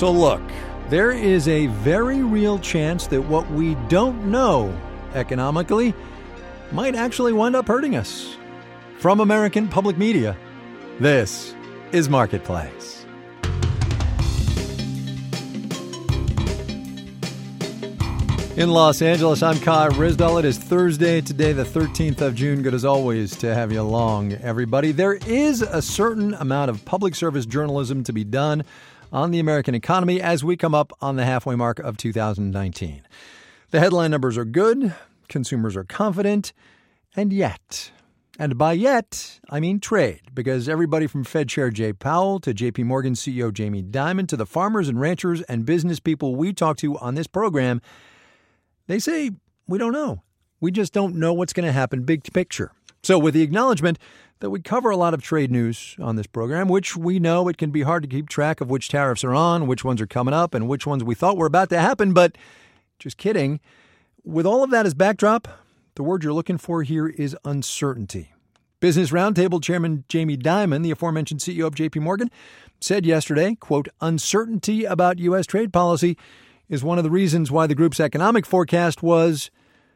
So look, there is a very real chance that what we don't know economically might actually wind up hurting us. From American Public Media, this is Marketplace. In Los Angeles, I'm Kai Ryssdal. It is Thursday, today the 13th of June. Good as always to have you along, everybody. There is a certain amount of public service journalism to be done on the American economy as we come up on the halfway mark of 2019. The headline numbers are good, consumers are confident, and by yet, I mean trade, because everybody from Fed Chair Jay Powell to JP Morgan CEO Jamie Dimon to the farmers and ranchers and business people we talk to on this program, they say, we don't know. We just don't know what's going to happen big picture. So with the acknowledgement that we cover a lot of trade news on this program, which we know it can be hard to keep track of which tariffs are on, which ones are coming up, and which ones we thought were about to happen, but just kidding. With all of that as backdrop, the word you're looking for here is uncertainty. Business Roundtable Chairman Jamie Dimon, the aforementioned CEO of JP Morgan, said yesterday, quote, uncertainty about U.S. trade policy is one of the reasons why the group's economic forecast was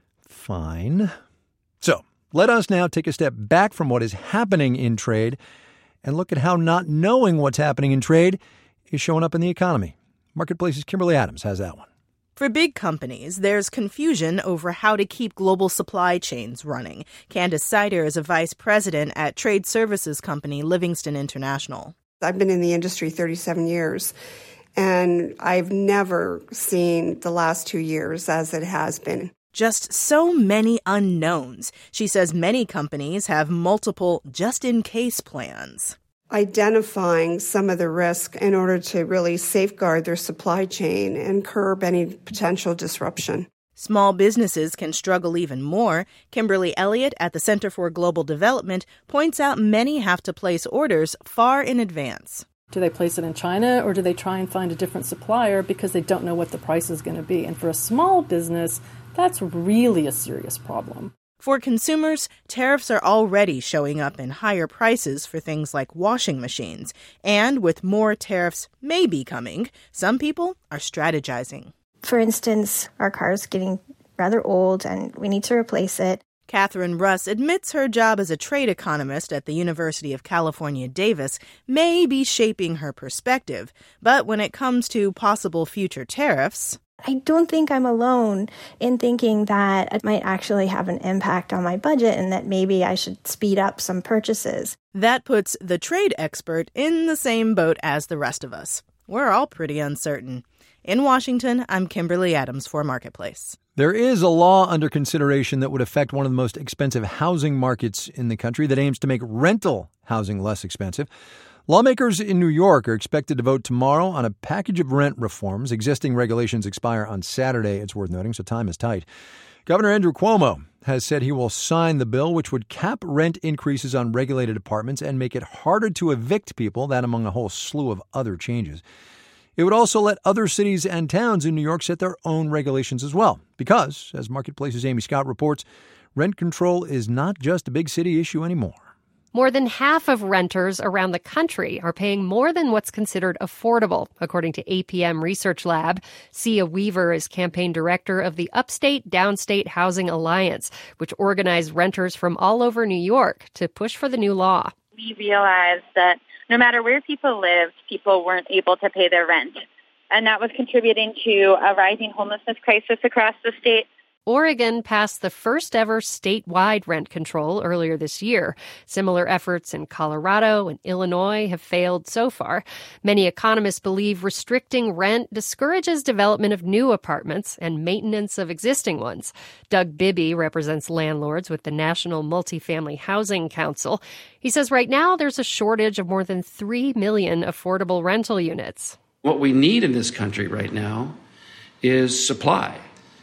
fine. So let us now take a step back from what is happening in trade and look at how not knowing what's happening in trade is showing up in the economy. Marketplace's Kimberly Adams has that one. For big companies, there's confusion over how to keep global supply chains running. Candace Sider is a vice president at trade services company Livingston International. I've been in the industry 37 years, and I've never seen the last 2 years as it has been. Just so many unknowns. She says many companies have multiple just-in-case plans. Identifying some of the risk in order to really safeguard their supply chain and curb any potential disruption. Small businesses can struggle even more. Kimberly Elliott at the Center for Global Development points out many have to place orders far in advance. Do they place it in China, or do they try and find a different supplier because they don't know what the price is going to be? And for a small business, that's really a serious problem. For consumers, tariffs are already showing up in higher prices for things like washing machines. And with more tariffs maybe coming, some people are strategizing. For instance, our car is getting rather old and we need to replace it. Catherine Russ admits her job as a trade economist at the University of California, Davis may be shaping her perspective. But when it comes to possible future tariffs, I don't think I'm alone in thinking that it might actually have an impact on my budget and that maybe I should speed up some purchases. That puts the trade expert in the same boat as the rest of us. We're all pretty uncertain. In Washington, I'm Kimberly Adams for Marketplace. There is a law under consideration that would affect one of the most expensive housing markets in the country that aims to make rental housing less expensive. Lawmakers in New York are expected to vote tomorrow on a package of rent reforms. Existing regulations expire on Saturday, it's worth noting, so time is tight. Governor Andrew Cuomo has said he will sign the bill, which would cap rent increases on regulated apartments and make it harder to evict people, that among a whole slew of other changes. It would also let other cities and towns in New York set their own regulations as well. Because, as Marketplace's Amy Scott reports, rent control is not just a big city issue anymore. More than half of renters around the country are paying more than what's considered affordable, according to APM Research Lab. Sia Weaver is campaign director of the Upstate Downstate Housing Alliance, which organized renters from all over New York to push for the new law. We realized that no matter where people lived, people weren't able to pay their rent. And that was contributing to a rising homelessness crisis across the state. Oregon passed the first ever statewide rent control earlier this year. Similar efforts in Colorado and Illinois have failed so far. Many economists believe restricting rent discourages development of new apartments and maintenance of existing ones. Doug Bibby represents landlords with the National Multifamily Housing Council. He says right now there's a shortage of more than 3 million affordable rental units. What we need in this country right now is supply.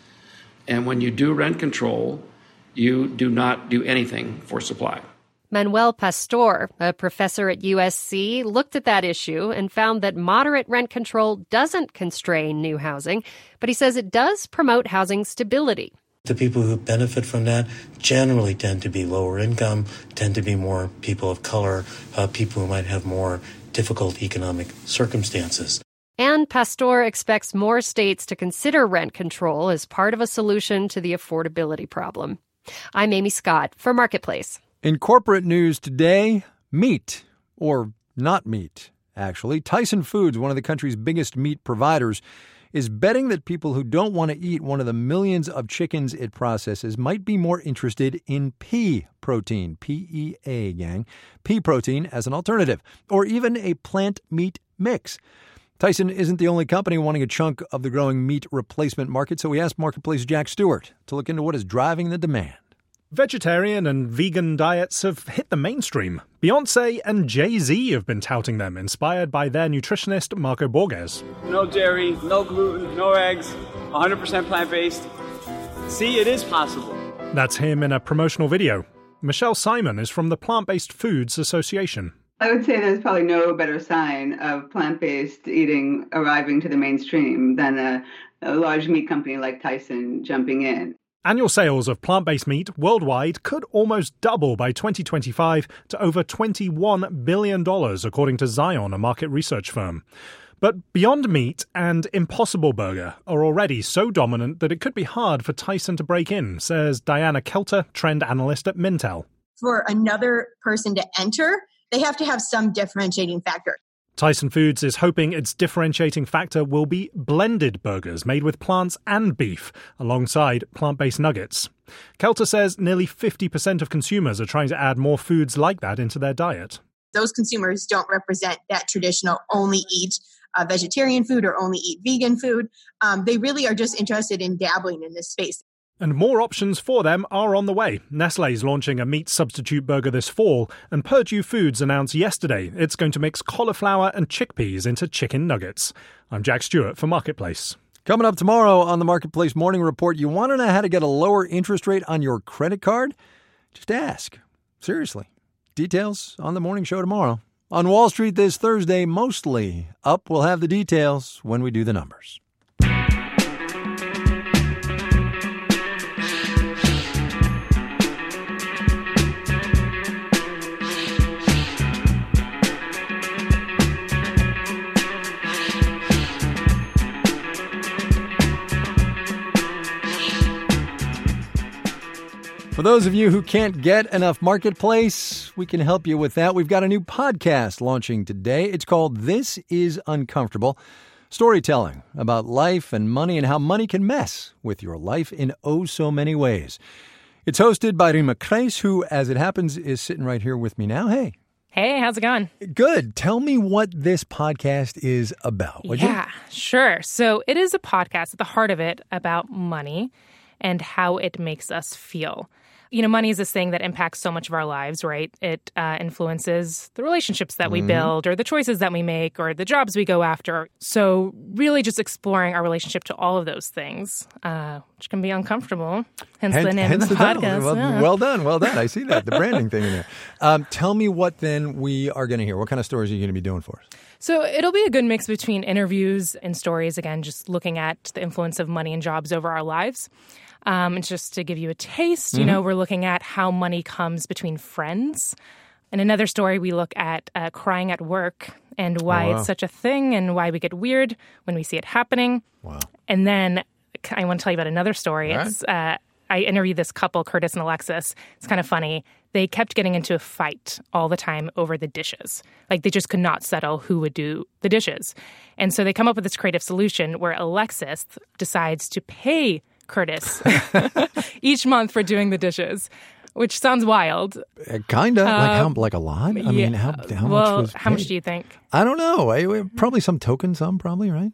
And when you do rent control, you do not do anything for supply. Manuel Pastor, a professor at USC, looked at that issue and found that moderate rent control doesn't constrain new housing, but he says it does promote housing stability. The people who benefit from that generally tend to be lower income, tend to be more people of color, people who might have more difficult economic circumstances. And Pastor expects more states to consider rent control as part of a solution to the affordability problem. I'm Amy Scott for Marketplace. In corporate news today, meat, or not meat, actually. Tyson Foods, one of the country's biggest meat providers, is betting that people who don't want to eat one of the millions of chickens it processes might be more interested in pea protein, P-E-A, gang, pea protein as an alternative, or even a plant meat mix. Tyson isn't the only company wanting a chunk of the growing meat replacement market, so we asked Marketplace Jack Stewart to look into what is driving the demand. Vegetarian and vegan diets have hit the mainstream. Beyoncé and Jay-Z have been touting them, inspired by their nutritionist Marco Borges. No dairy, no gluten, no eggs, 100% plant-based. See, it is possible. That's him in a promotional video. Michelle Simon is from the Plant-Based Foods Association. I would say there's probably no better sign of plant-based eating arriving to the mainstream than a large meat company like Tyson jumping in. Annual sales of plant-based meat worldwide could almost double by 2025 to over $21 billion, according to Zion, a market research firm. But Beyond Meat and Impossible Burger are already so dominant that it could be hard for Tyson to break in, says Diana Kelter, trend analyst at Mintel. For another person to enter, they have to have some differentiating factor. Tyson Foods is hoping its differentiating factor will be blended burgers made with plants and beef, alongside plant-based nuggets. Kelter says nearly 50% of consumers are trying to add more foods like that into their diet. Those consumers don't represent that traditional only eat vegetarian food or only eat vegan food. They really are just interested in dabbling in this space. And more options for them are on the way. Nestlé's launching a meat substitute burger this fall, and Purdue Foods announced yesterday it's going to mix cauliflower and chickpeas into chicken nuggets. I'm Jack Stewart for Marketplace. Coming up tomorrow on the Marketplace Morning Report, you want to know how to get a lower interest rate on your credit card? Just ask. Seriously. Details on the morning show tomorrow. On Wall Street this Thursday, mostly up. We'll have the details when we do the numbers. For those of you who can't get enough Marketplace, we can help you with that. We've got a new podcast launching today. It's called This Is Uncomfortable. Storytelling about life and money and how money can mess with your life in oh so many ways. It's hosted by Rima Kreis, who, as it happens, is sitting right here with me now. Hey. Hey, how's it going? Good. Tell me what this podcast is about, would you? Yeah, sure. So it is a podcast at the heart of it about money and how it makes us feel. You know, money is this thing that impacts so much of our lives, right? It influences the relationships that we build or the choices that we make or the jobs we go after. So really just exploring our relationship to all of those things, which can be uncomfortable, hence the name of the podcast. Well done. I see that, the branding thing in there. Tell me what then we are going to hear. What kind of stories are you going to be doing for us? So it'll be a good mix between interviews and stories, again, just looking at the influence of money and jobs over our lives. And just to give you a taste, you know, we're looking at how money comes between friends. In another story, we look at crying at work and why it's such a thing and why we get weird when we see it happening. Wow. And then I want to tell you about another story. Right. It's I interviewed this couple, Curtis and Alexis. It's kind of funny. They kept getting into a fight all the time over the dishes. Like, they just could not settle who would do the dishes. And so they come up with this creative solution where Alexis decides to pay Curtis each month for doing the dishes, which sounds wild. Kind of. Like a lot? I mean, how much was paid? How much do you think? I don't know. Probably some token sum, probably, right?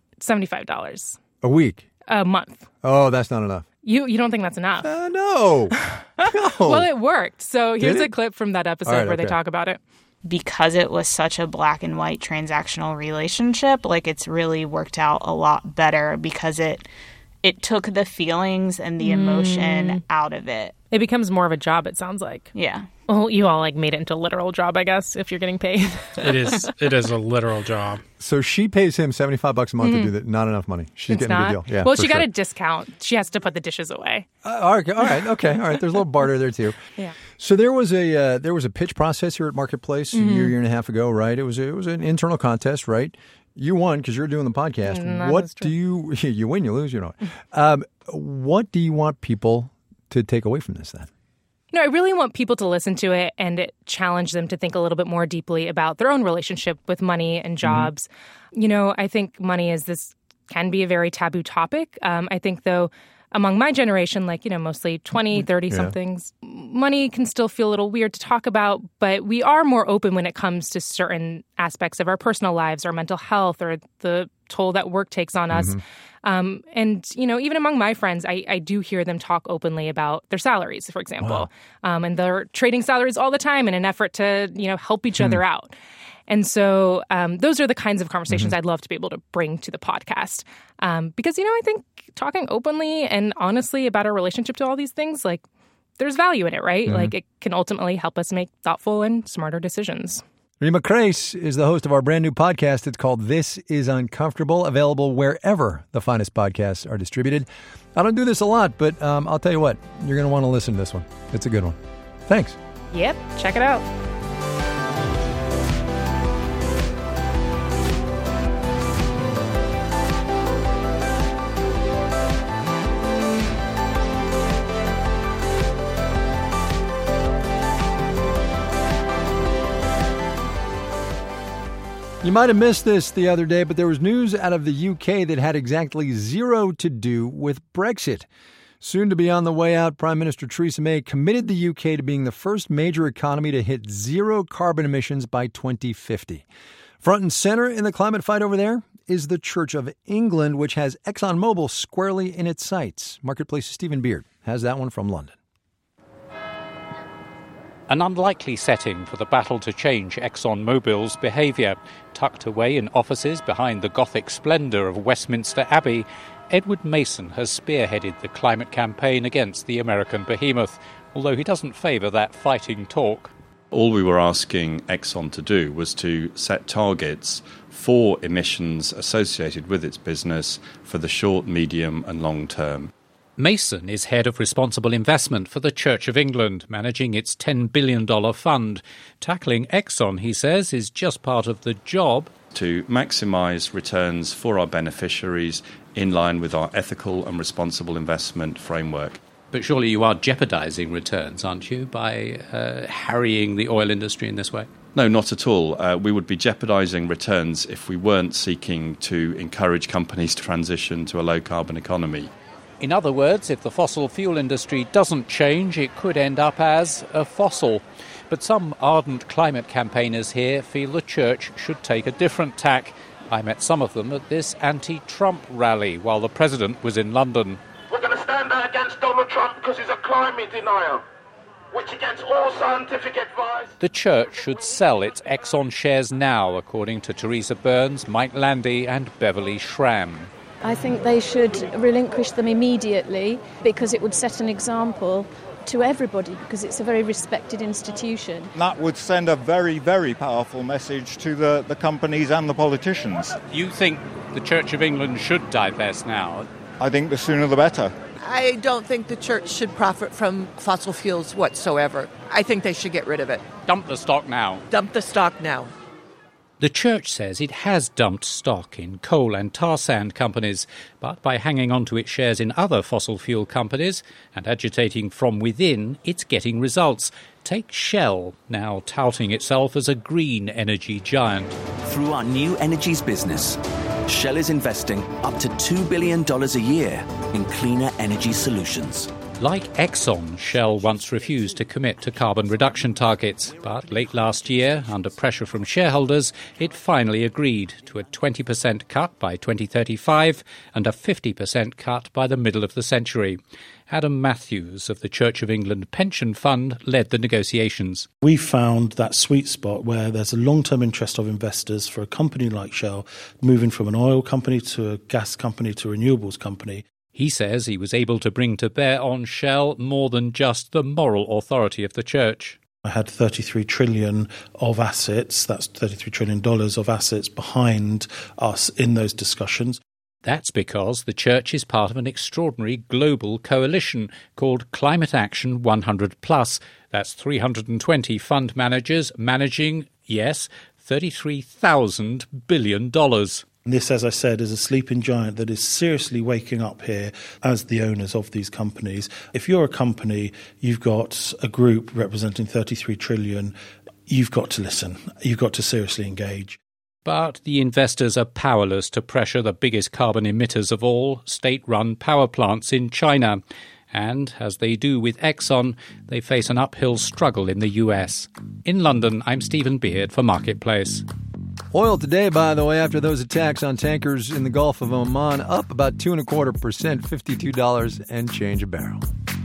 $75. A week? A month. Oh, that's not enough. You don't think that's enough? No. Well, it worked. So here's a clip from that episode where they talk about it. Because it was such a black and white transactional relationship, like, it's really worked out a lot better because it took the feelings and the emotion out of it. It becomes more of a job, it sounds like. Yeah. Well, you all made it into a literal job, I guess, if you're getting paid. It is a literal job. So she pays him $75 a month to do that. Not enough money. She's getting a good deal. Yeah, well, she got a discount. She has to put the dishes away. All right. There's a little barter there too. Yeah. So there was a pitch process here at Marketplace a year and a half ago, right? It was an internal contest, right? You won because you're doing the podcast. What do you win, you lose, you know. What do you want people to take away from this then? I really want people to listen to it and challenge them to think a little bit more deeply about their own relationship with money and jobs. I think money can be a very taboo topic. I think, though, among my generation, mostly 20, 30-somethings, money can still feel a little weird to talk about, but we are more open when it comes to certain aspects of our personal lives, our mental health, or the toll that work takes on us. Even among my friends, I do hear them talk openly about their salaries, for example. Wow. And they're trading salaries all the time in an effort to, help each other out. And so those are the kinds of conversations I'd love to be able to bring to the podcast. Because, I think talking openly and honestly about our relationship to all these things, there's value in it, right? It can ultimately help us make thoughtful and smarter decisions. Rima Crace is the host of our brand new podcast. It's called This Is Uncomfortable, available wherever the finest podcasts are distributed. I don't do this a lot, but I'll tell you what, you're going to want to listen to this one. It's a good one. Thanks. Yep, check it out. You might have missed this the other day, but there was news out of the UK that had exactly zero to do with Brexit. Soon to be on the way out, Prime Minister Theresa May committed the UK to being the first major economy to hit zero carbon emissions by 2050. Front and center in the climate fight over there is the Church of England, which has ExxonMobil squarely in its sights. Marketplace's Stephen Beard has that one from London. An unlikely setting for the battle to change ExxonMobil's behaviour. Tucked away in offices behind the Gothic splendour of Westminster Abbey, Edward Mason has spearheaded the climate campaign against the American behemoth, although he doesn't favour that fighting talk. All we were asking Exxon to do was to set targets for emissions associated with its business for the short, medium and long term. Mason is head of responsible investment for the Church of England, managing its $10 billion fund. Tackling Exxon, he says, is just part of the job. To maximise returns for our beneficiaries in line with our ethical and responsible investment framework. But surely you are jeopardising returns, aren't you, by harrying the oil industry in this way? No, not at all. We would be jeopardising returns if we weren't seeking to encourage companies to transition to a low-carbon economy. In other words, if the fossil fuel industry doesn't change, it could end up as a fossil. But some ardent climate campaigners here feel the church should take a different tack. I met some of them at this anti-Trump rally while the president was in London. We're going to stand out against Donald Trump because he's a climate denier, which against all scientific advice. The church should sell its Exxon shares now, according to Teresa Burns, Mike Landy and Beverly Schramm. I think they should relinquish them immediately because it would set an example to everybody because it's a very respected institution. That would send a very, very powerful message to the companies and the politicians. You think the Church of England should divest now? I think the sooner the better. I don't think the church should profit from fossil fuels whatsoever. I think they should get rid of it. Dump the stock now. Dump the stock now. The church says it has dumped stock in coal and tar sand companies, but by hanging on to its shares in other fossil fuel companies and agitating from within, it's getting results. Take Shell, now touting itself as a green energy giant. Through our new energies business, Shell is investing up to $2 billion a year in cleaner energy solutions. Like Exxon, Shell once refused to commit to carbon reduction targets, but late last year, under pressure from shareholders, it finally agreed to a 20% cut by 2035 and a 50% cut by the middle of the century. Adam Matthews of the Church of England Pension Fund led the negotiations. We found that sweet spot where there's a long-term interest of investors for a company like Shell moving from an oil company to a gas company to a renewables company. He says he was able to bring to bear on Shell more than just the moral authority of the church. I had $33 trillion of assets, that's $33 trillion of assets behind us in those discussions. That's because the church is part of an extraordinary global coalition called Climate Action 100+. That's 320 fund managers managing, yes, $33,000 billion. This, as I said, is a sleeping giant that is seriously waking up here as the owners of these companies. If you're a company, you've got a group representing 33 trillion, you've got to listen. You've got to seriously engage. But the investors are powerless to pressure the biggest carbon emitters of all, state-run power plants in China. And, as they do with Exxon, they face an uphill struggle in the US. In London, I'm Stephen Beard for Marketplace. Oil today, by the way, after those attacks on tankers in the Gulf of Oman, up about 2.25%, $52 and change a barrel.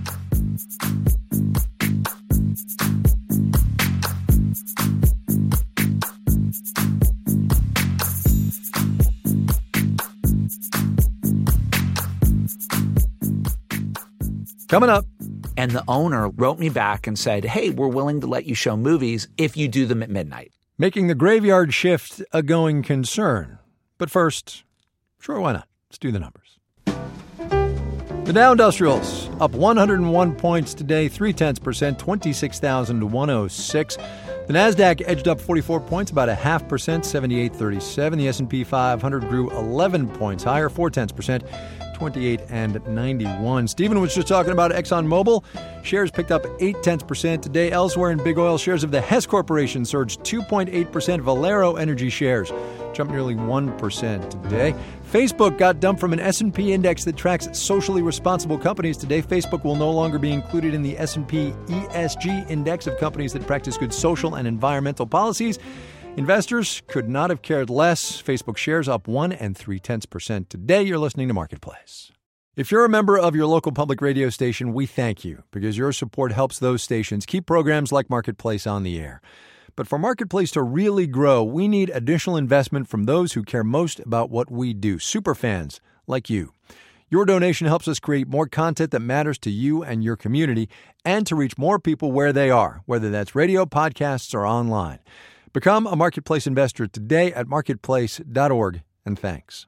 Coming up. And the owner wrote me back and said, hey, we're willing to let you show movies if you do them at midnight. Making the graveyard shift a going concern. But first, sure, why not? Let's do the numbers. The Dow Industrials up 101 points today, 0.3%, 26,106. The Nasdaq edged up 44 points, about 0.5%, 78.37. The S&P 500 grew 11 points higher, 0.4%. 28.91. Stephen was just talking about ExxonMobil. Shares picked up 0.8% today. Elsewhere in big oil, shares of the Hess Corporation surged 2.8%. Valero Energy shares jumped nearly 1% today. Facebook got dumped from an S&P index that tracks socially responsible companies today. Facebook will no longer be included in the S&P ESG index of companies that practice good social and environmental policies. Investors could not have cared less. Facebook shares up 1.3% today. You're listening to Marketplace. If you're a member of your local public radio station, we thank you because your support helps those stations keep programs like Marketplace on the air. But for Marketplace to really grow, we need additional investment from those who care most about what we do, superfans like you. Your donation helps us create more content that matters to you and your community and to reach more people where they are, whether that's radio, podcasts, or online. Become a Marketplace investor today at marketplace.org, and thanks.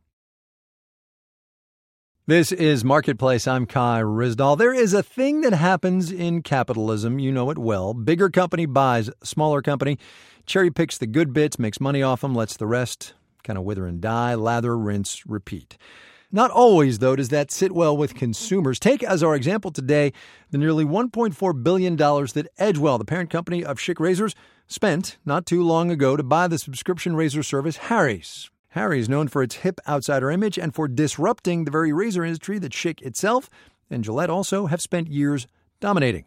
This is Marketplace. I'm Kai Ryssdal. There is a thing that happens in capitalism. You know it well. Bigger company buys smaller company, cherry picks the good bits, makes money off them, lets the rest kind of wither and die, lather, rinse, repeat. Not always, though, does that sit well with consumers. Take as our example today the nearly $1.4 billion that Edgewell, the parent company of Schick Razors, spent not too long ago to buy the subscription razor service Harry's. Harry's, known for its hip outsider image and for disrupting the very razor industry that Schick itself and Gillette also have spent years dominating.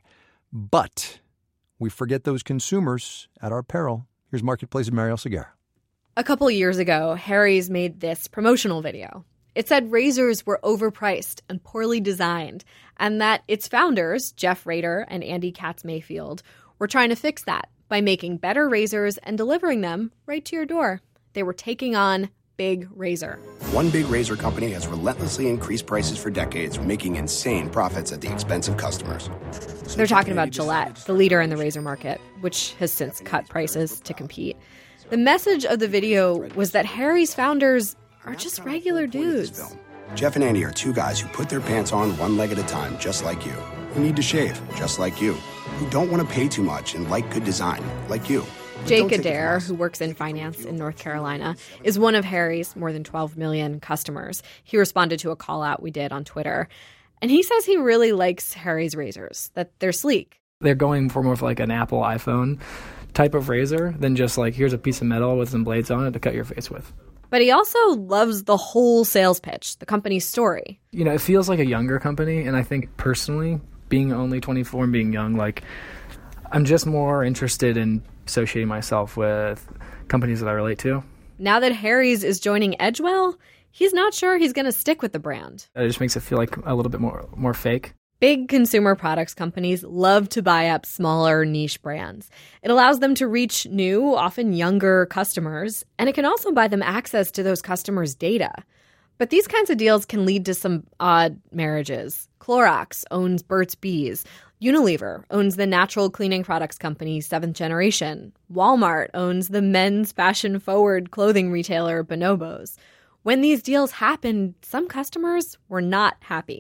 But we forget those consumers at our peril. Here's Marketplace's Mariel Segarra. A couple years ago, Harry's made this promotional video. It said razors were overpriced and poorly designed, and that its founders, Jeff Rader and Andy Katz-Mayfield, were trying to fix that by making better razors and delivering them right to your door. They were taking on Big Razor. One big razor company has relentlessly increased prices for decades, making insane profits at the expense of customers. They're talking about Gillette, the leader in the razor market, which has since cut prices to compete. The message of the video was that Harry's founders are just regular dudes. Jeff and Andy are two guys who put their pants on one leg at a time, just like you. Who need to shave, just like you. Who don't want to pay too much and like good design, like you. Jake Adair, who works in finance in North Carolina, is one of Harry's more than 12 million customers. He responded to a call out we did on Twitter. And he says he really likes Harry's razors, that they're sleek. They're going for more of like an Apple iPhone type of razor than just like, here's a piece of metal with some blades on it to cut your face with. But he also loves the whole sales pitch, the company's story. You know, it feels like a younger company, and I think personally, being only 24 and being young, like, I'm just more interested in associating myself with companies that I relate to. Now that Harry's is joining Edgewell, he's not sure he's going to stick with the brand. It just makes it feel like a little bit more fake. Big consumer products companies love to buy up smaller niche brands. It allows them to reach new, often younger customers, and it can also buy them access to those customers' data. But these kinds of deals can lead to some odd marriages. Clorox owns Burt's Bees. Unilever owns the natural cleaning products company 7th Generation. Walmart owns the men's fashion-forward clothing retailer Bonobos. When these deals happened, some customers were not happy.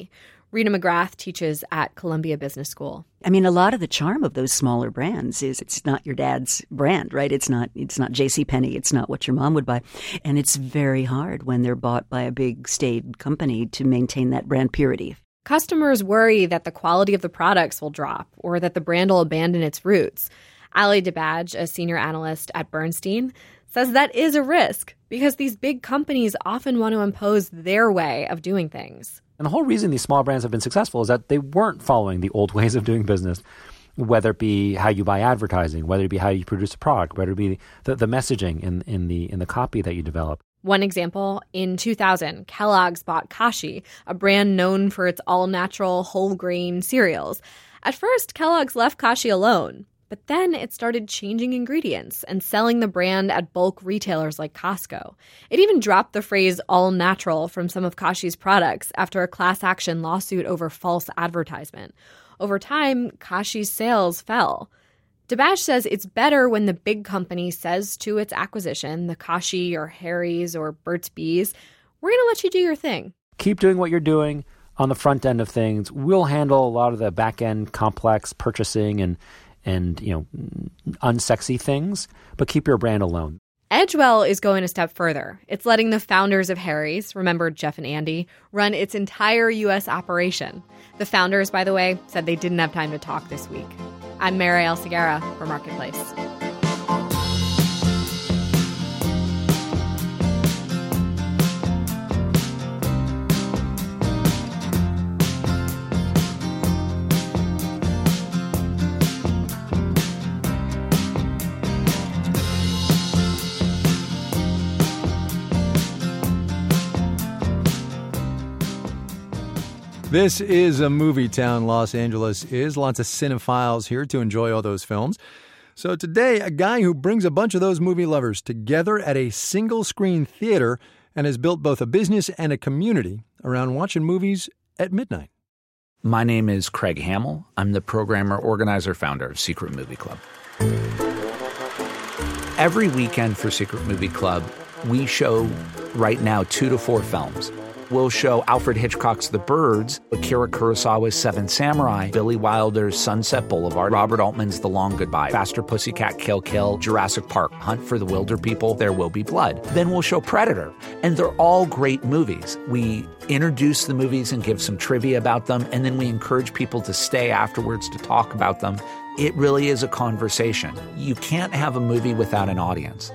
Rita McGrath teaches at Columbia Business School. I mean, a lot of the charm of those smaller brands is it's not your dad's brand, right? It's not JCPenney. It's not what your mom would buy. And it's very hard when they're bought by a big staid company to maintain that brand purity. Customers worry that the quality of the products will drop or that the brand will abandon its roots. Ali DeBadge, a senior analyst at Bernstein, says that is a risk because these big companies often want to impose their way of doing things. And the whole reason these small brands have been successful is that they weren't following the old ways of doing business, whether it be how you buy advertising, whether it be how you produce a product, whether it be the messaging in the copy that you develop. One example, in 2000, Kellogg's bought Kashi, a brand known for its all-natural, whole-grain cereals. At first, Kellogg's left Kashi alone, but then it started changing ingredients and selling the brand at bulk retailers like Costco. It even dropped the phrase all-natural from some of Kashi's products after a class action lawsuit over false advertisement. Over time, Kashi's sales fell. DeBadge says it's better when the big company says to its acquisition, the Kashi or Harry's or Burt's Bees, we're going to let you do your thing. Keep doing what you're doing on the front end of things. We'll handle a lot of the back end complex purchasing and unsexy things, but keep your brand alone. Edgewell is going a step further. It's letting the founders of Harry's, remember Jeff and Andy, run its entire U.S. operation. The founders, by the way, said they didn't have time to talk this week. I'm Marielle Segura for Marketplace. This is a movie town, Los Angeles is. Lots of cinephiles here to enjoy all those films. So today, a guy who brings a bunch of those movie lovers together at a single-screen theater and has built both a business and a community around watching movies at midnight. My name is Craig Hamill. I'm the programmer, organizer, founder of Secret Movie Club. Every weekend for Secret Movie Club, we show right now 2 to 4 films. We'll show Alfred Hitchcock's The Birds, Akira Kurosawa's Seven Samurai, Billy Wilder's Sunset Boulevard, Robert Altman's The Long Goodbye, Faster Pussycat Kill Kill, Jurassic Park, Hunt for the Wilder People, There Will Be Blood. Then we'll show Predator, and they're all great movies. We introduce the movies and give some trivia about them, and then we encourage people to stay afterwards to talk about them. It really is a conversation. You can't have a movie without an audience.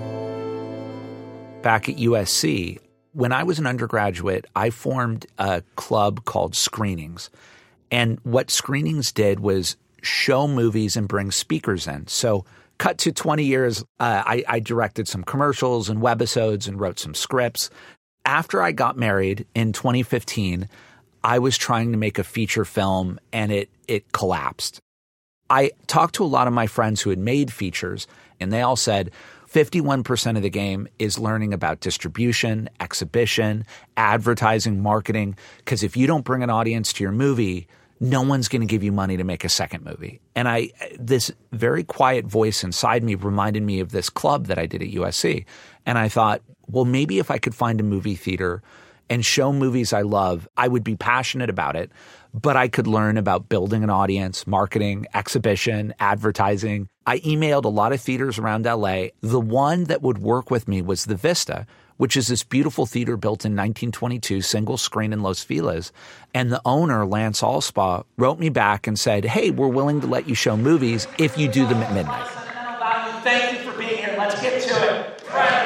Back at USC, when I was an undergraduate, I formed a club called Screenings. And what Screenings did was show movies and bring speakers in. So cut to 20 years, I directed some commercials and webisodes and wrote some scripts. After I got married in 2015, I was trying to make a feature film and it collapsed. I talked to a lot of my friends who had made features, and they all said, 51% of the game is learning about distribution, exhibition, advertising, marketing, because if you don't bring an audience to your movie, no one's going to give you money to make a second movie. And this very quiet voice inside me reminded me of this club that I did at USC. And I thought, well, maybe if I could find a movie theater and show movies I love, I would be passionate about it, but I could learn about building an audience, marketing, exhibition, advertising. I emailed a lot of theaters around LA. The one that would work with me was the Vista, which is this beautiful theater built in 1922, single screen in Los Feliz. And the owner, Lance Allspaw, wrote me back and said, hey, we're willing to let you show movies if you do them at midnight. Thank you for being here. Let's get to it.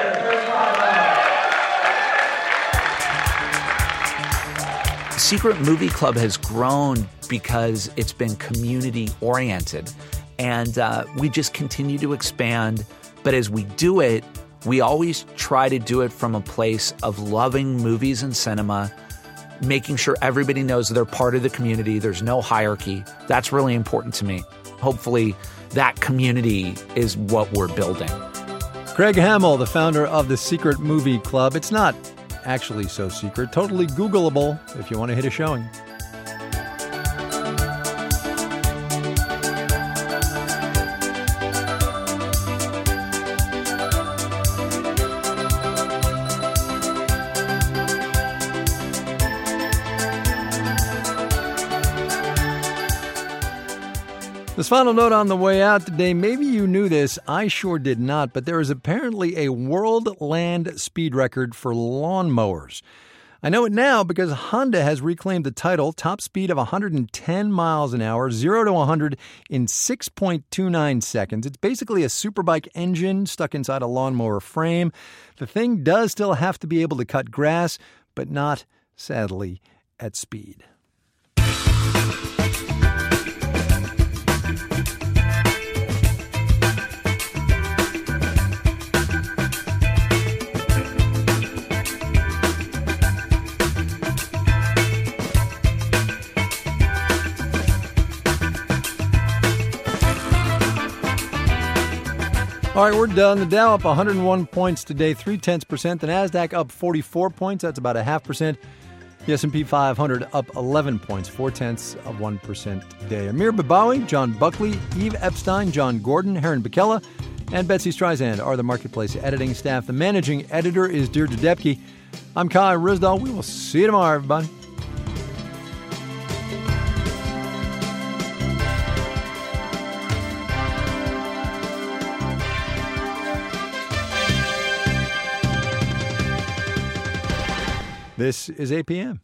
Secret Movie Club has grown because it's been community-oriented. And we just continue to expand. But as we do it, we always try to do it from a place of loving movies and cinema, making sure everybody knows they're part of the community. There's no hierarchy. That's really important to me. Hopefully, that community is what we're building. Craig Hamill, the founder of the Secret Movie Club. It's not actually so secret, totally Googleable if you want to hit a showing. This final note on the way out today, maybe you knew this, I sure did not, but there is apparently a world land speed record for lawnmowers. I know it now because Honda has reclaimed the title, top speed of 110 miles an hour, 0 to 100 in 6.29 seconds. It's basically a superbike engine stuck inside a lawnmower frame. The thing does still have to be able to cut grass, but not, sadly, at speed. All right, we're done. The Dow up 101 points today, 0.3%. The Nasdaq up 44 points. That's about 0.5%. The S&P 500 up 11 points, 0.4% today. Amir Babawi, John Buckley, Eve Epstein, John Gordon, Heron Bacella, and Betsy Streisand are the Marketplace editing staff. The managing editor is Deirdre Depke. I'm Kai Ryssdal. We will see you tomorrow, everybody. This is APM.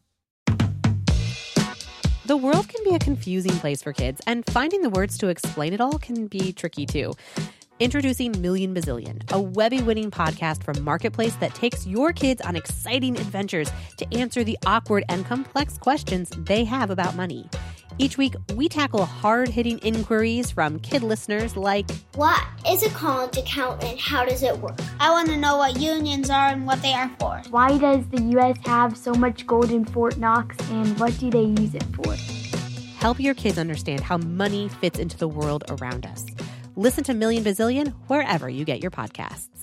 The world can be a confusing place for kids, and finding the words to explain it all can be tricky too. Introducing Million Bazillion, a Webby-winning podcast from Marketplace that takes your kids on exciting adventures to answer the awkward and complex questions they have about money. Each week, we tackle hard-hitting inquiries from kid listeners like, what is a college account and how does it work? I want to know what unions are and what they are for. Why does the U.S. have so much gold in Fort Knox and what do they use it for? Help your kids understand how money fits into the world around us. Listen to Million Bazillion wherever you get your podcasts.